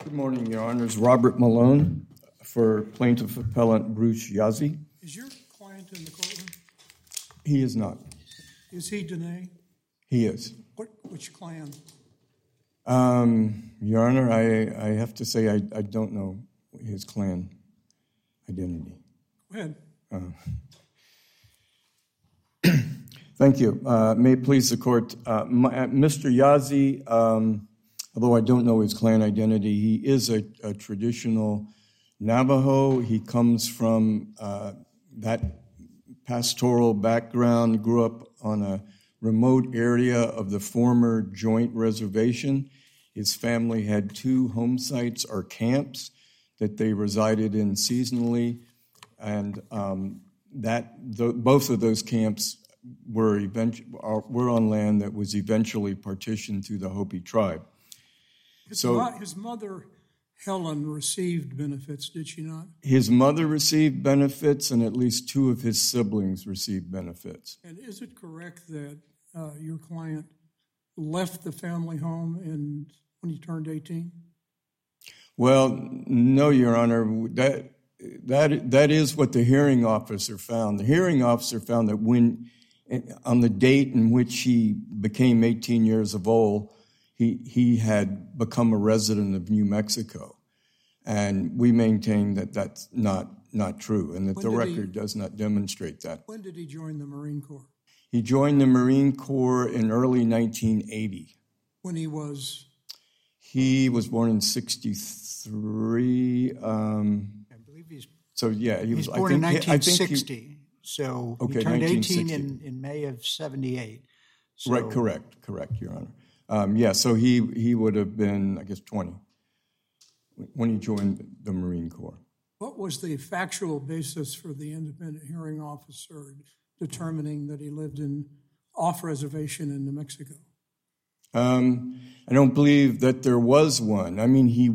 Good morning, Your Honors. Robert Malone for Plaintiff Appellant Bruce Yazzie. Is your client in the courtroom? He is not. Is he Dene? He is. Which clan? Your Honor, I have to say I don't know his clan identity. Go ahead. Thank you. May it please the court. Mr. Yazzie, although I don't know his clan identity, he is a traditional Navajo. He comes from that pastoral background, grew up on a remote area of the former Joint Reservation. His family had two home sites or camps that they resided in seasonally, and both of those camps were on land that was eventually partitioned to the Hopi tribe. His mother, Helen, received benefits, did she not? His mother received benefits, and at least two of his siblings received benefits. And is it correct that your client left the family home when he turned 18? Well, no, Your Honor. That is what the hearing officer found. The hearing officer found that on the date in which he became 18 years of old, he had become a resident of New Mexico. And we maintain that that's not true, and that the record does not demonstrate that. When did he join the Marine Corps? He joined the Marine Corps in early 1980. When he was? He was born in 1963. I believe he's born in 1960. So he turned 18 in May of 78. So. Right, correct, Your Honor. So he would have been, I guess, 20 when he joined the Marine Corps. What was the factual basis for the independent hearing officer determining that he lived off reservation in New Mexico? I don't believe that there was one. I mean, in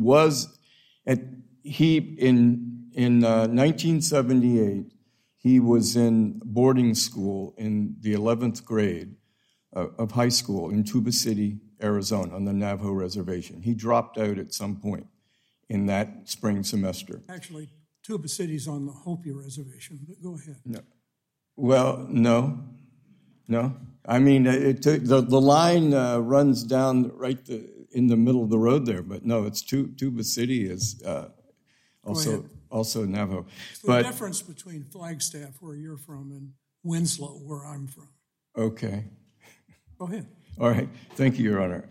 1978, he was in boarding school in the 11th grade of high school in Tuba City, Arizona, on the Navajo Reservation. He dropped out at some point in that spring semester. Actually, Tuba City's on the Hopi Reservation, but go ahead. No. Well, no. I mean, the line runs down right in the middle of the road there, but no, it's Tuba City is also Navajo. The difference between Flagstaff, where you're from, and Winslow, where I'm from. Okay. Go ahead. All right. Thank you, Your Honor.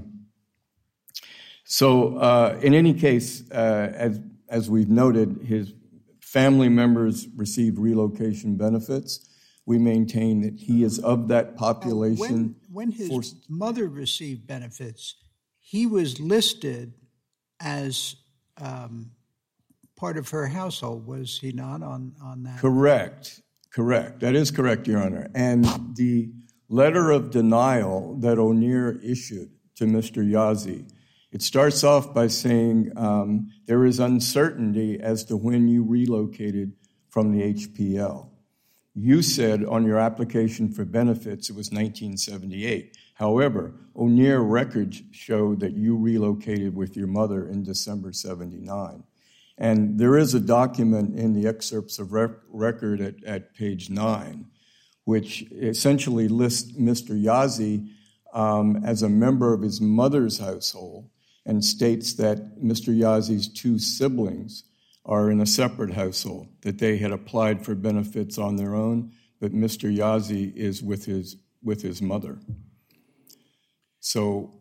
In any case, as we've noted, his family members received relocation benefits. We maintain that he is of that population. When his mother received benefits, he was listed as part of her household, was he not, on that? Correct. That is correct, Your Honor. And the letter of denial that O'Neill issued to Mr. Yazzie, it starts off by saying there is uncertainty as to when you relocated from the HPL. You said on your application for benefits it was 1978. However, O'Neill records show that you relocated with your mother in December 79. And there is a document in the excerpts of record at page 9, which essentially lists Mr. Yazzie as a member of his mother's household and states that Mr. Yazzie's two siblings are in a separate household, that they had applied for benefits on their own, but Mr. Yazzie is with his mother. So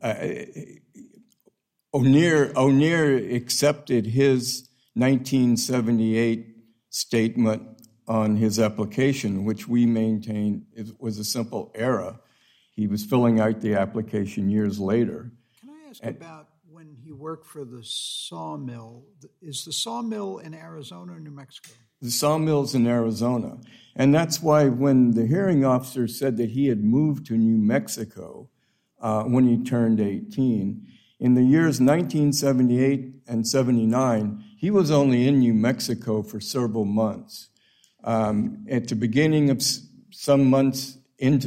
O'Neill accepted his 1978 statement on his application, which we maintain was a simple error. He was filling out the application years later. Can I ask about when he worked for the sawmill? Is the sawmill in Arizona or New Mexico? The sawmill's in Arizona. And that's why when the hearing officer said that he had moved to New Mexico when he turned 18, in the years 1978 and 79, he was only in New Mexico for several months. At the beginning of some months into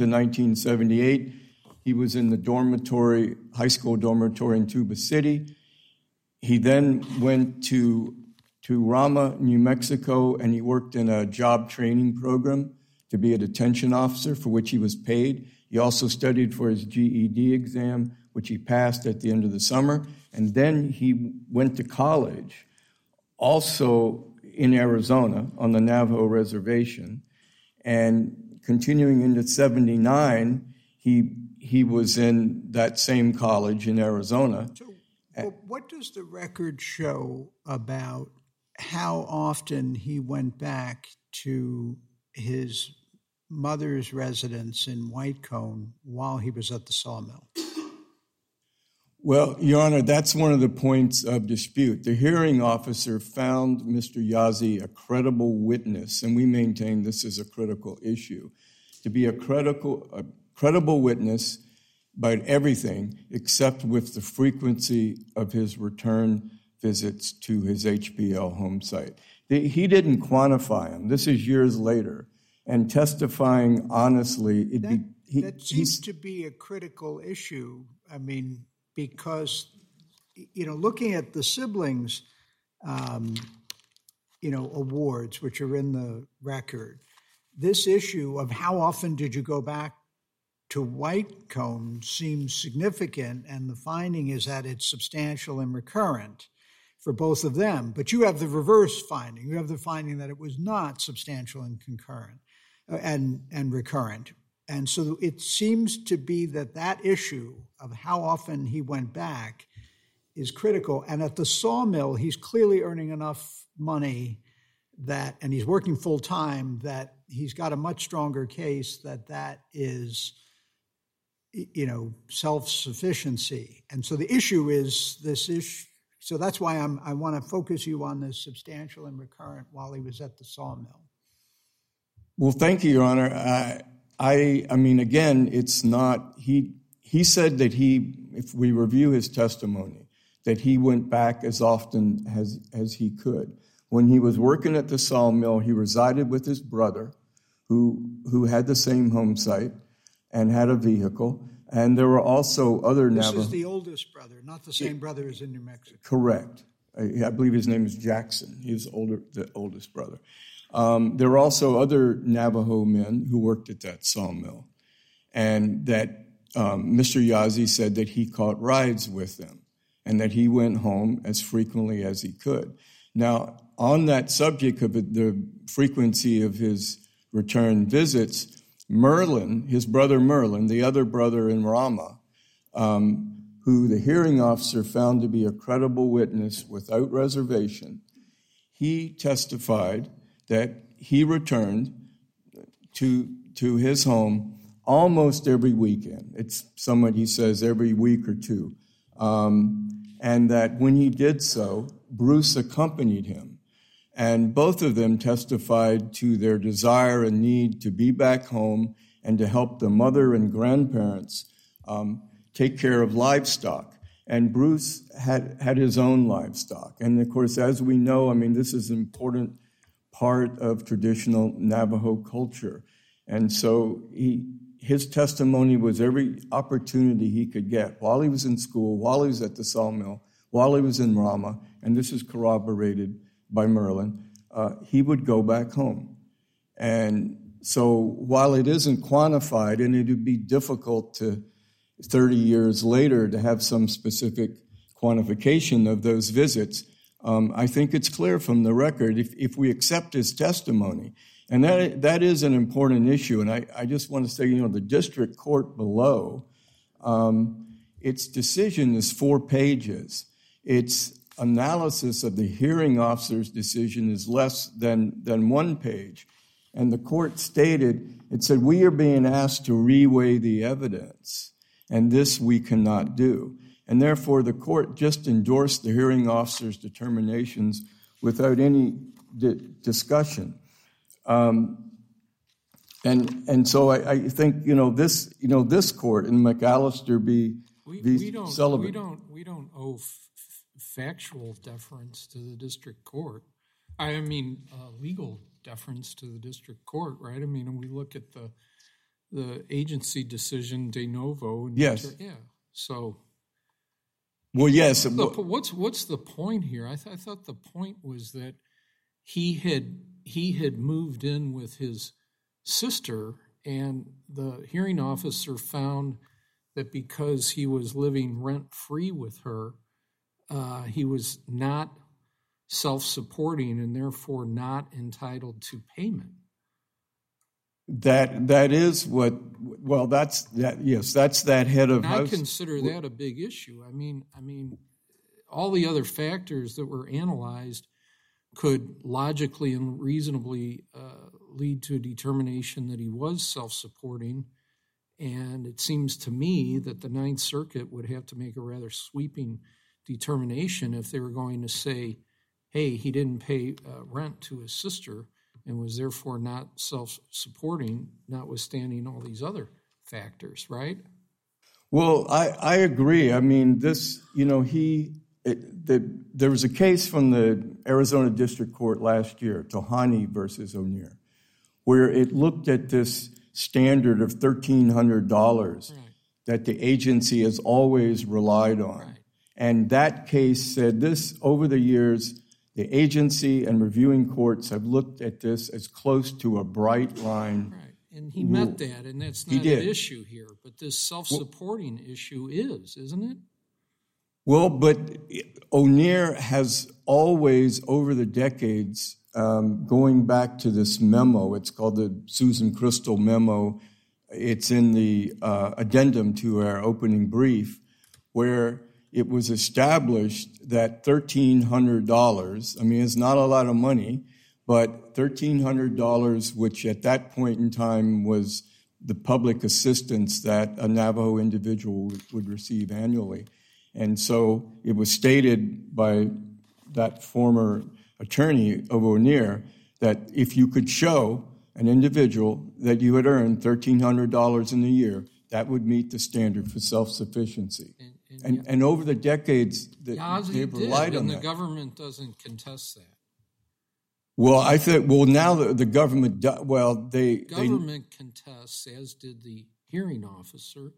1978, he was in the high school dormitory in Tuba City. He then went to Rama, New Mexico, and he worked in a job training program to be a detention officer, for which he was paid. He also studied for his GED exam, which he passed at the end of the summer. And then he went to college, also in Arizona, on the Navajo reservation. And continuing into 79, he was in that same college in Arizona. So what does the record show about how often he went back to his mother's residence in White Cone while he was at the sawmill? Well, Your Honor, that's one of the points of dispute. The hearing officer found Mr. Yazzie a credible witness, and we maintain this is a critical issue, to be a credible witness about everything except with the frequency of his return visits to his HPL home site. He didn't quantify them. This is years later. And testifying honestly, that seems to be a critical issue. I mean, because, looking at the siblings, awards, which are in the record, this issue of how often did you go back to White Cone seems significant, and the finding is that it's substantial and recurrent for both of them. But you have the reverse finding. You have the finding that it was not substantial and concurrent and recurrent. And so it seems to be that issue of how often he went back is critical. And at the sawmill, he's clearly earning enough money and he's working full time, that he's got a much stronger case that is, self-sufficiency. And so the issue is this issue. So that's why I want to focus you on this substantial and recurrent while he was at the sawmill. Well, thank you, Your Honor. I mean, again, it's not, he said that if we review his testimony, that he went back as often as he could. When he was working at the sawmill, he resided with his brother, who had the same home site and had a vehicle. And there were also other Navajo. This is the oldest brother, not the same brother as in New Mexico. Correct. I believe his name is Jackson. He was the oldest brother. There were also other Navajo men who worked at that sawmill, and that Mr. Yazzie said that he caught rides with them and that he went home as frequently as he could. Now, on that subject of the frequency of his return visits, Merlin, his brother Merlin, the other brother in Rama, who the hearing officer found to be a credible witness without reservation, he testified that he returned to his home almost every weekend. It's somewhat, he says, every week or two. And that when he did so, Bruce accompanied him. And both of them testified to their desire and need to be back home and to help the mother and grandparents take care of livestock. And Bruce had his own livestock. And, of course, as we know, I mean, this is an important part of traditional Navajo culture. And so his testimony was every opportunity he could get while he was in school, while he was at the sawmill, while he was in Rama, and this is corroborated by Merlin, he would go back home. And so while it isn't quantified, and it would be difficult to 30 years later to have some specific quantification of those visits, I think it's clear from the record, if we accept his testimony, and that is an important issue. And I just want to say, the district court below, its decision is 4 pages. Its analysis of the hearing officer's decision is less than 1 page. And the court stated, it said, we are being asked to reweigh the evidence, and this we cannot do. And therefore, the court just endorsed the hearing officer's determinations without any discussion. And so I think this court in McAllister v. Sullivan. We don't owe factual deference to the district court. I mean, legal deference to the district court, right? I mean, we look at the agency decision de novo. Yes. Yeah. So Well, yes. What's the point here? I thought the point was that he had moved in with his sister, and the hearing officer found that because he was living rent-free with her, he was not self-supporting and therefore not entitled to payment. That is what. Well, that's that. Yes, that's that head of house. I consider that a big issue. I mean, all the other factors that were analyzed could logically and reasonably lead to a determination that he was self-supporting, and it seems to me that the Ninth Circuit would have to make a rather sweeping determination if they were going to say, hey, he didn't pay rent to his sister and was therefore not self-supporting, notwithstanding all these other factors, right? Well, I agree. I mean, this, there was a case from the Arizona District Court last year, Tohani versus O'Neill, where it looked at this standard of $1,300 that the agency has always relied on. Right. And that case said this, over the years, the agency and reviewing courts have looked at this as close to a bright line. Right, and he rule. met that, and that's not an issue here. But this self-supporting issue isn't it? Well, but O'Neill has always, over the decades, going back to this memo, it's called the Susan Crystal memo. It's in the addendum to our opening brief, where it was established that $1,300, I mean, it's not a lot of money, but $1,300, which at that point in time was the public assistance that a Navajo individual would receive annually. And so it was stated by that former attorney of O'Neill that if you could show an individual that you had earned $1,300 in a year, that would meet the standard for self-sufficiency. And over the decades, they've relied on that. And the government doesn't contest that. Well, I think, now the government, The government contests, as did the hearing officer,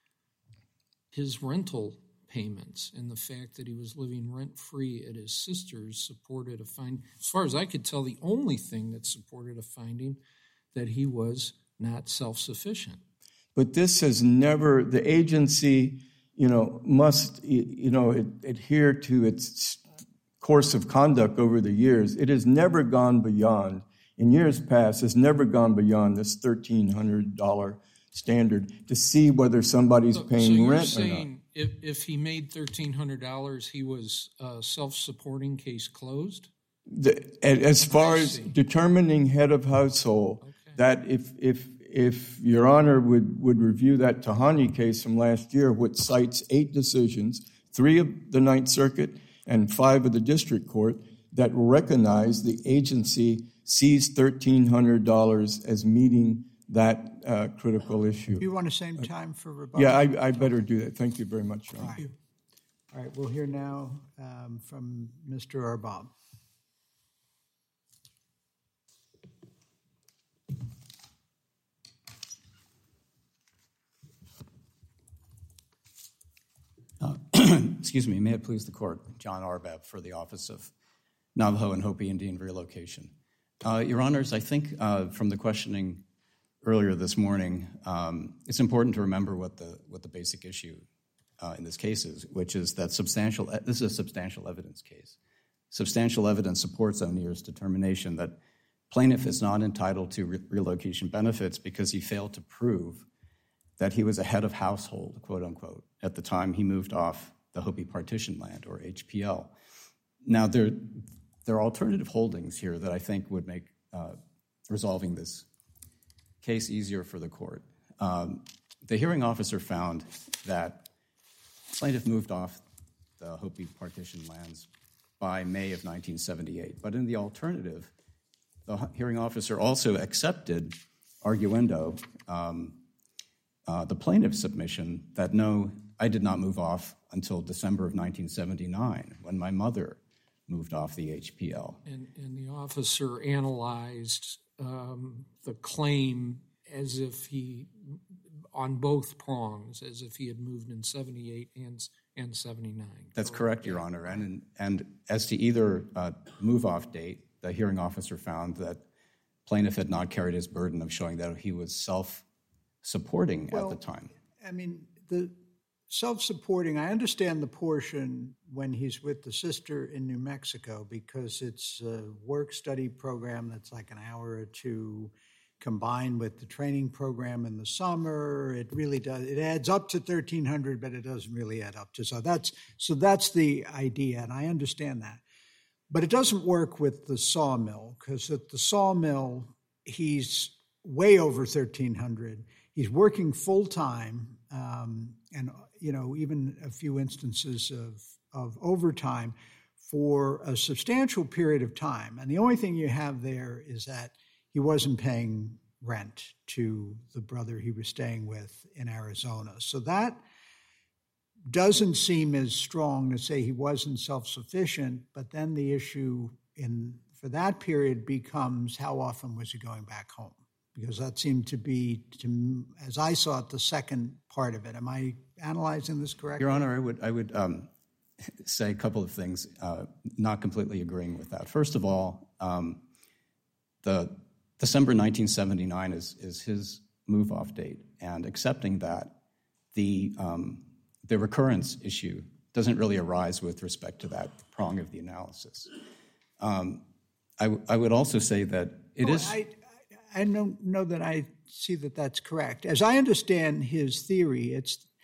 his rental payments and the fact that he was living rent-free at his sister's supported a finding. As far as I could tell, the only thing that supported a finding that he was not self-sufficient. But this has never, the agency, must, adhere to its course of conduct over the years. It has never gone beyond, in years past, has never gone beyond this $1,300 standard to see whether somebody's paying rent or not. So you're saying if he made $1,300, he was self-supporting, case closed? As far as determining head of household, that if Your Honor would review that Tohani case from last year, which cites 8 decisions, 3 of the Ninth Circuit and 5 of the District Court, that recognize the agency sees $1,300 as meeting that critical issue. Do you want to save time for rebuttal? Yeah, I better do that. Thank you very much, Your Honor. Thank you. All right, we'll hear now from Mr. Arbab. Excuse me, may it please the Court, John Arbab for the Office of Navajo and Hopi Indian Relocation. Your Honors, I think from the questioning earlier this morning, it's important to remember what the basic issue in this case is, which is that this is a substantial evidence case. Substantial evidence supports O'Neill's determination that plaintiff is not entitled to relocation benefits because he failed to prove that he was a head of household, quote unquote, at the time he moved off the Hopi Partition Land, or HPL. Now, there are alternative holdings here that I think would make resolving this case easier for the court. The hearing officer found that plaintiff moved off the Hopi Partition Lands by May of 1978. But in the alternative, the hearing officer also accepted arguendo the plaintiff's submission that no, I did not move off until December of 1979 when my mother moved off the HPL. And the officer analyzed the claim as if he, on both prongs, as if he had moved in 78 and 79. That's correct, Your Honor. And as to either move-off date, the hearing officer found that plaintiff had not carried his burden of showing that he was self-supporting at the time. I mean, the self-supporting, I understand the portion when he's with the sister in New Mexico because it's a work-study program that's like an hour or two combined with the training program in the summer. It really does. It adds up to $1,300, but it doesn't really add up to. So that's the idea, and I understand that. But it doesn't work with the sawmill because at the sawmill, he's way over $1,300. He's working full-time, and even a few instances of overtime for a substantial period of time. And the only thing you have there is that he wasn't paying rent to the brother he was staying with in Arizona. So that doesn't seem as strong to say he wasn't self-sufficient, but then the issue for that period becomes how often was he going back home? Because that seemed to be, as I saw it, the second part of it. Am I analyzing this correctly? Your Honor, I would say a couple of things, not completely agreeing with that. First of all, the December 1979 is his move-off date, and accepting that, the recurrence issue doesn't really arise with respect to that prong of the analysis. I would also say that it is... I don't know that I see that that's correct. As I understand his theory,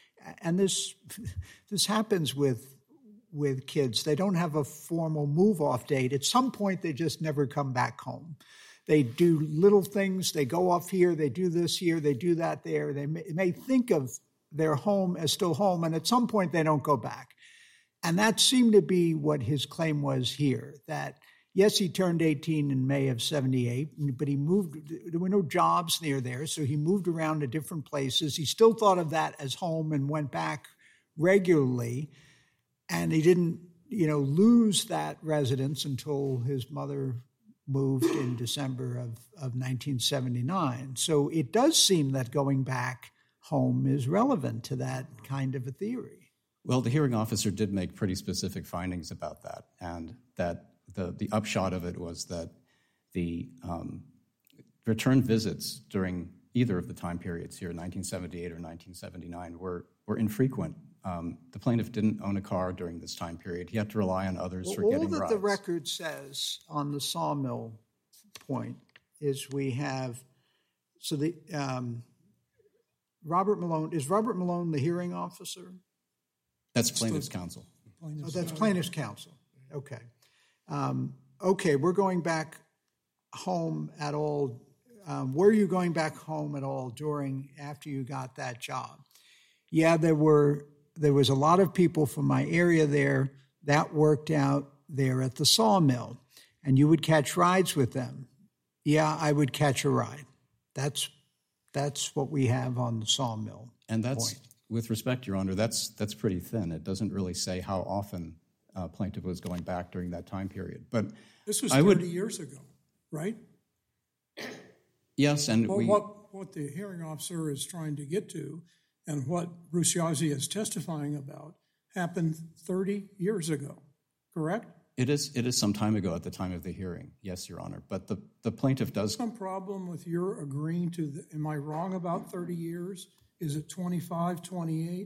this happens with kids. They don't have a formal move-off date. At some point, they just never come back home. They do little things. They go off here. They do this here. They do that there. They may think of their home as still home, and at some point, they don't go back. And that seemed to be what his claim was here, that yes, he turned 18 in May of 78, but he moved, there were no jobs near there, so he moved around to different places. He still thought of that as home and went back regularly, and he didn't, lose that residence until his mother moved in December of 1979. So it does seem that going back home is relevant to that kind of a theory. Well, the hearing officer did make pretty specific findings about that, and that the upshot of it was that the return visits during either of the time periods here, 1978 or 1979, were infrequent. The plaintiff didn't own a car during this time period. He had to rely on others for getting rides. All that the record says on the sawmill point is we have, Robert Malone, is Robert Malone the hearing officer? That's plaintiff's counsel. That's plaintiff's counsel. Okay. We're going back home at all. Were you going back home at all after you got that job? Yeah, there was a lot of people from my area there that worked out there at the sawmill, and you would catch rides with them. Yeah, I would catch a ride. That's what we have on the sawmill. And that's, with respect, Your Honor, that's pretty thin. It doesn't really say how often plaintiff was going back during that time period. But this was 30 years ago, right? Yes, and what the hearing officer is trying to get to and what Bruce Yazzie is testifying about happened 30 years ago, correct? It is some time ago at the time of the hearing, yes, Your Honor. But the plaintiff does... Some problem with your agreeing to am I wrong about 30 years? Is it 25, 28?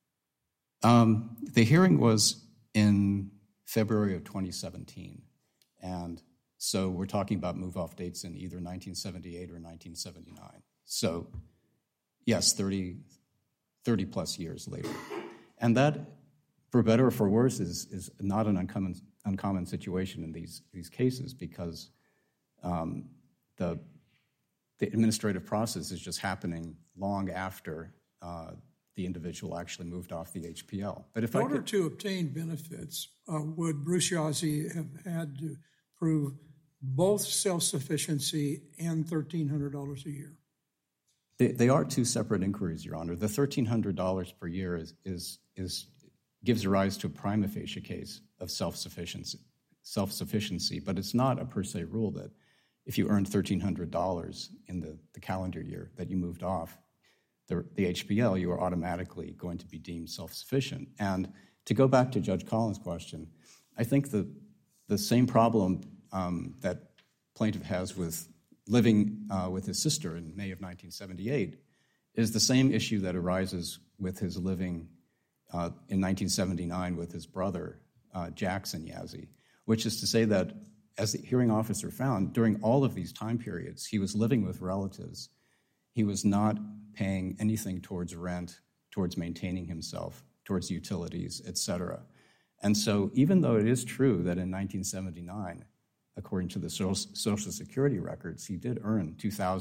The hearing was in February of 2017. And so we're talking about move-off dates in either 1978 or 1979. So, yes, 30 plus years later. And that, for better or for worse, is not an uncommon situation in these cases because the administrative process is just happening long after the individual actually moved off the HPL. But in order to obtain benefits, would Bruce Yazzie have had to prove both self-sufficiency and $1,300 a year? They are two separate inquiries, Your Honor. The $1,300 per year gives rise to a prima facie case of self-sufficiency, but it's not a per se rule that if you earned $1,300 in the calendar year that you moved off the HPL, you are automatically going to be deemed self-sufficient. And To go back to Judge Collins' question, I think the same problem that plaintiff has with living with his sister in May of 1978 is the same issue that arises with his living in 1979 with his brother, Jackson Yazzie, which is to say that, as the hearing officer found, during all of these time periods, he was living with relatives. He was not paying anything towards rent, towards maintaining himself, towards utilities, etc. And so even though it is true that in 1979, according to the Social Security records, he did earn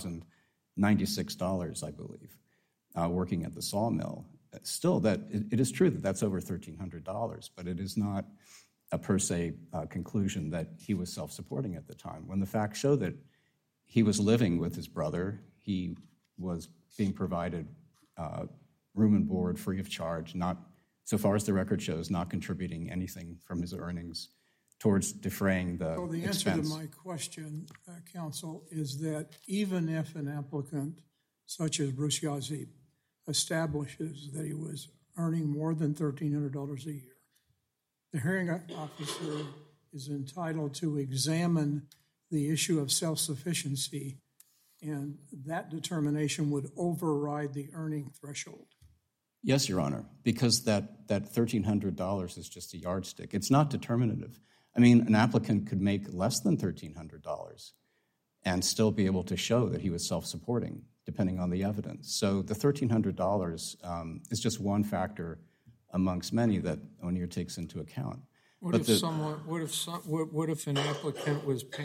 $2,096, I believe, working at the sawmill, still that it is true that that's over $1,300, but it is not a per se conclusion that he was self-supporting at the time. When the facts show that he was living with his brother, he was being provided room and board free of charge, not, so far as the record shows, not contributing anything from his earnings towards defraying the So the expense. answer to my question, counsel, is that even if an applicant such as Bruce Yazzie establishes that he was earning more than $1,300 a year, the hearing officer is entitled to examine the issue of self-sufficiency, and that determination would override the earning threshold. Yes, Your Honor, because that $1,300 is just a yardstick. It's not determinative. I mean, an applicant could make less than $1,300 and still be able to show that he was self-supporting, depending on the evidence. So the $1,300 is just one factor amongst many that O'Neill takes into account. What if an applicant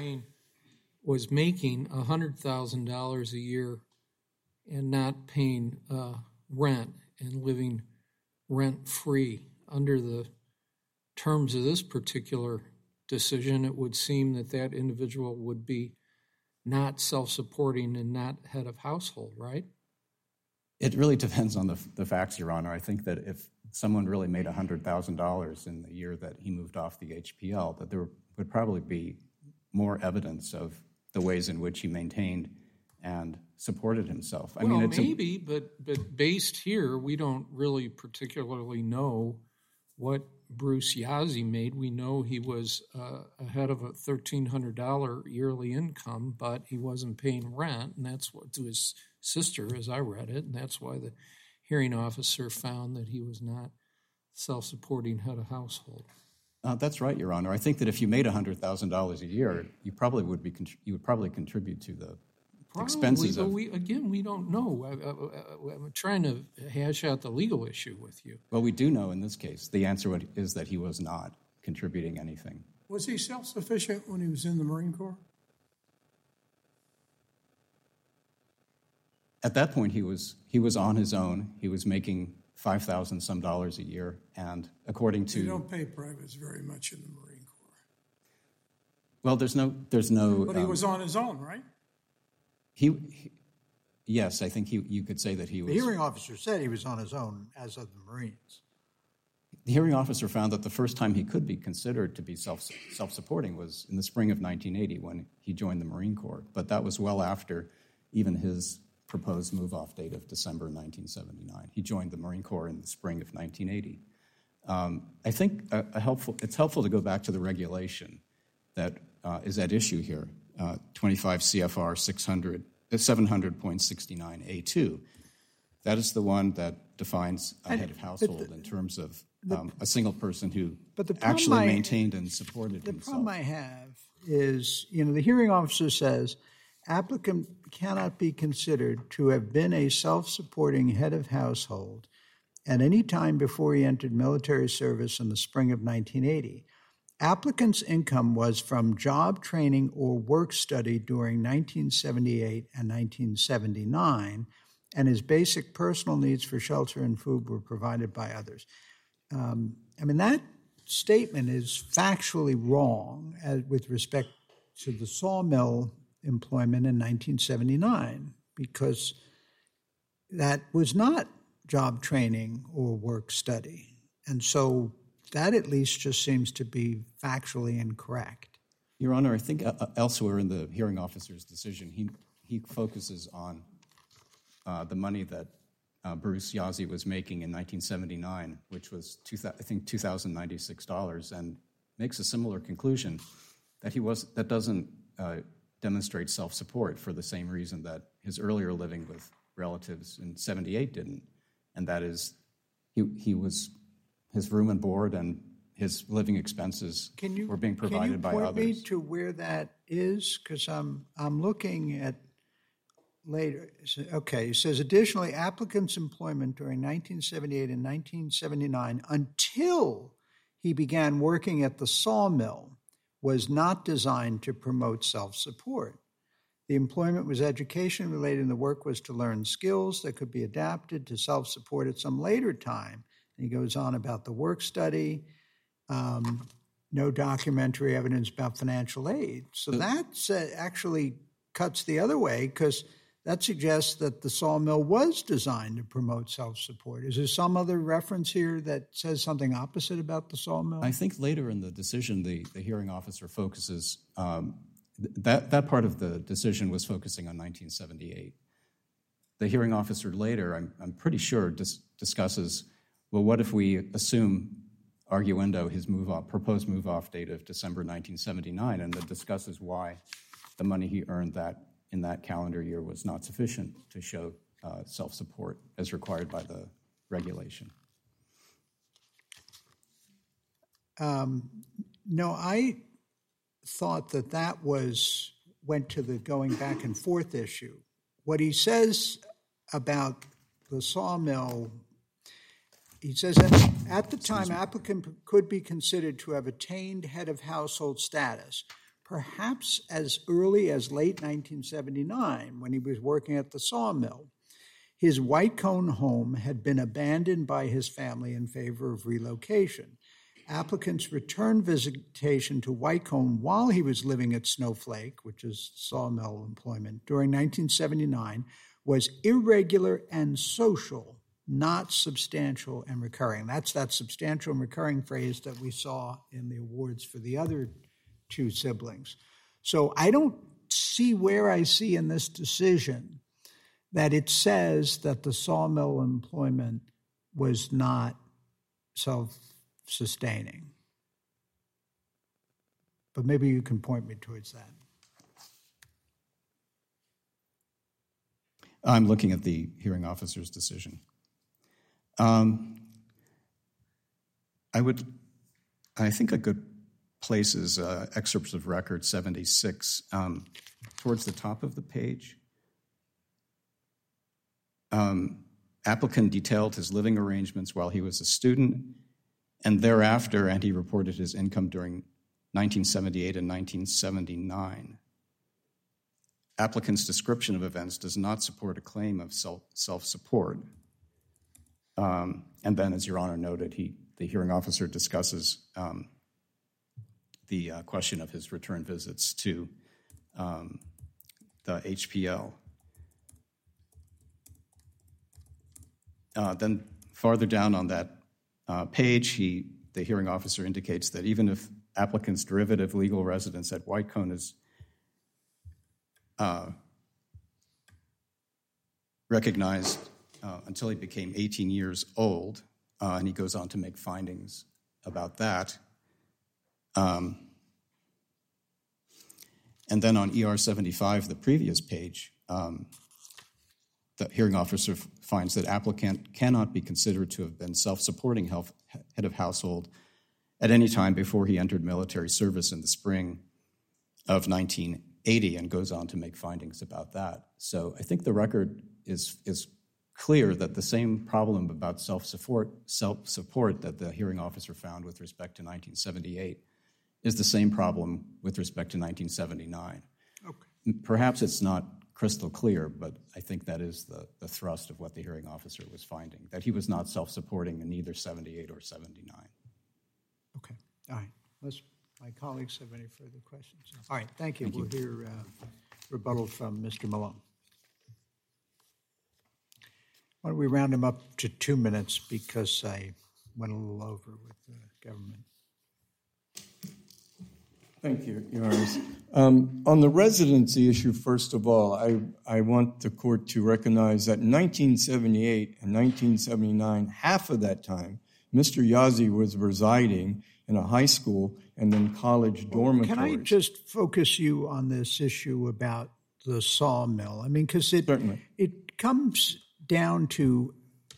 was making $100,000 a year and not paying rent and living rent-free? Under the terms of this particular decision, it would seem that that individual would be not self-supporting and not head of household, right? It really depends on the facts, Your Honor. I think that if someone really made $100,000 in the year that he moved off the HPL, that there would probably be more evidence of the ways in which he maintained and supported himself. Maybe, but based here, we don't really particularly know what Bruce Yazzie made. We know he was ahead of a $1,300 yearly income, but he wasn't paying rent, and that's what to his sister, as I read it, and that's why the hearing officer found that he was not self-supporting head of household. That's right, Your Honor. I think that if you made $100,000 a year, you would probably contribute to the expenses. But we don't know. I'm trying to hash out the legal issue with you. Well, we do know in this case. The answer is that he was not contributing anything. Was he self-sufficient when he was in the Marine Corps? At that point, he was on his own. He was making $5,000 some dollars a year, and according to You don't pay privates very much in the Marine Corps. Well, there's no. But he was on his own, right? Yes, I think you could say that he was. The hearing officer said he was on his own, as of the Marines. The hearing officer found that the first time he could be considered to be self-supporting was in the spring of 1980 when he joined the Marine Corps, but that was well after even his proposed move-off date of December 1979. He joined the Marine Corps in the spring of 1980. I think it's helpful to go back to the regulation that is at issue here, 25 CFR 700.69A2. That is the one that defines a head of household in terms of a single person who actually maintained and supported himself. The problem I have is, the hearing officer says, applicant cannot be considered to have been a self-supporting head of household at any time before he entered military service in the spring of 1980. Applicant's income was from job training or work study during 1978 and 1979, and his basic personal needs for shelter and food were provided by others. That statement is factually wrong with respect to the sawmill employment in 1979, because that was not job training or work study. And so that at least just seems to be factually incorrect. Your Honor, I think elsewhere in the hearing officer's decision, he focuses on the money that Bruce Yazzie was making in 1979, which was, $2,096, and makes a similar conclusion that doesn't demonstrate self-support for the same reason that his earlier living with relatives in 78 didn't, and that is his room and board and his living expenses were being provided by others. Can you point me to where that is? Because I'm looking at later. Okay, it says, additionally, applicant's employment during 1978 and 1979 until he began working at the sawmill was not designed to promote self-support. The employment was education-related, and the work was to learn skills that could be adapted to self-support at some later time. And he goes on about the work study, no documentary evidence about financial aid. So that actually cuts the other way, because that suggests that the sawmill was designed to promote self-support. Is there some other reference here that says something opposite about the sawmill? I think later in the decision, the hearing officer focuses, that part of the decision was focusing on 1978. The hearing officer later, I'm pretty sure, discusses, well, what if we assume arguendo his proposed move-off date of December 1979, and then discusses why the money he earned in that calendar year was not sufficient to show self-support as required by the regulation. No, I thought that went to the going back and forth issue. What he says about the sawmill, he says that at the time, applicant could be considered to have attained head of household status, perhaps as early as late 1979 when he was working at the sawmill. His White Cone home had been abandoned by his family in favor of relocation. Applicant's return visitation to White Cone while he was living at Snowflake, which is sawmill employment, during 1979 was irregular and social, not substantial and recurring. That's that substantial and recurring phrase that we saw in the awards for the other two siblings. So I don't see where I see in this decision that it says that the sawmill employment was not self-sustaining. But maybe you can point me towards that. I'm looking at the hearing officer's decision. I think a good place is excerpts of record 76 towards the top of the page. Applicant detailed his living arrangements while he was a student, and thereafter, and he reported his income during 1978 and 1979. Applicant's description of events does not support a claim of self-support. And then, as Your Honor noted, the hearing officer discusses the question of his return visits to the HPL. Then farther down on that page, the hearing officer indicates that even if applicant's derivative legal residence at White Cone is recognized until he became 18 years old, and he goes on to make findings about that. And then on ER 75, the previous page, the hearing officer finds that applicant cannot be considered to have been self-supporting head of household at any time before he entered military service in the spring of 1980, and goes on to make findings about that. So I think the record is clear that the same problem about self-support that the hearing officer found with respect to 1978 is the same problem with respect to 1979. Okay. Perhaps it's not crystal clear, but I think that is the thrust of what the hearing officer was finding, that he was not self-supporting in either 78 or 79. Okay. All right. Unless my colleagues have any further questions. All right. Thank you. We'll hear rebuttal from Mr. Malone. Why don't we round him up to 2 minutes, because I went a little over with the government. Thank you, Your Honors. On the residency issue, first of all, I want the court to recognize that in 1978 and 1979, half of that time, Mr. Yazzie was residing in a high school and then college dormitories. Can I just focus you on this issue about the sawmill? I mean, because it comes down to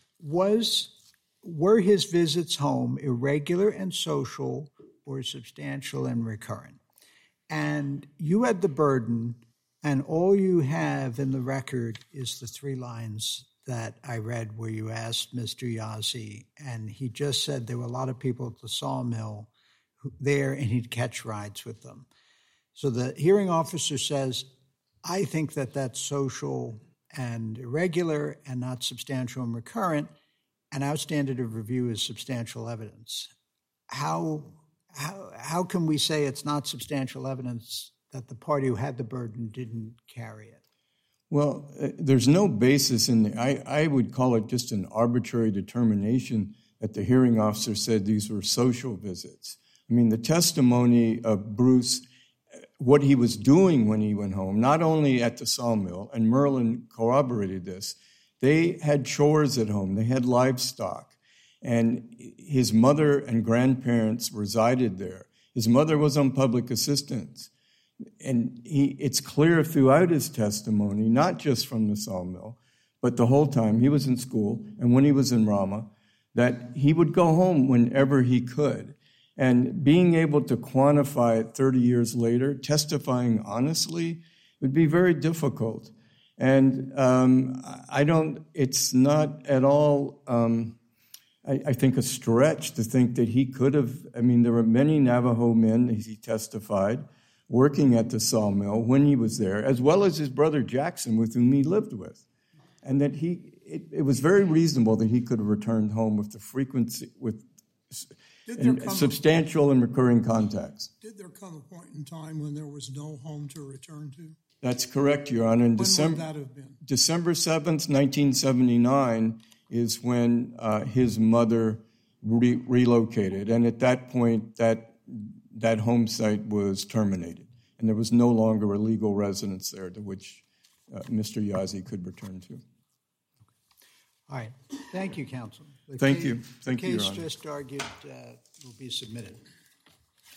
were his visits home irregular and social or substantial and recurrent? And you had the burden, and all you have in the record is the 3 lines that I read where you asked Mr. Yazzie, and he just said there were a lot of people at the sawmill there, and he'd catch rides with them. So the hearing officer says, I think that that's social and irregular and not substantial and recurrent, and our standard of review is substantial evidence. How can we say it's not substantial evidence that the party who had the burden didn't carry it? Well, there's no basis in the, I would call it just an arbitrary determination that the hearing officer said these were social visits. I mean, the testimony of Bruce, what he was doing when he went home, not only at the sawmill, and Merlin corroborated this, they had chores at home, they had livestock, and his mother and grandparents resided there. His mother was on public assistance. And it's clear throughout his testimony, not just from the sawmill, but the whole time he was in school and when he was in Ramah, that he would go home whenever he could. And being able to quantify it 30 years later, testifying honestly, would be very difficult. And it's not at all, I think, a stretch to think that he could have, I mean, there were many Navajo men, as he testified, working at the sawmill when he was there, as well as his brother Jackson, with whom he lived with. And that it was very reasonable that he could have returned home with the frequency, with substantial and recurring contacts. Did there come a point in time when there was no home to return to? That's correct, Your Honor. When would that have been? December 7th, 1979 is when his mother relocated. And at that point, that home site was terminated, and there was no longer a legal residence there to which Mr. Yazzie could return to. All right. Thank you, counsel. Thank you. The Thank you, Your case Honor. just argued will be submitted.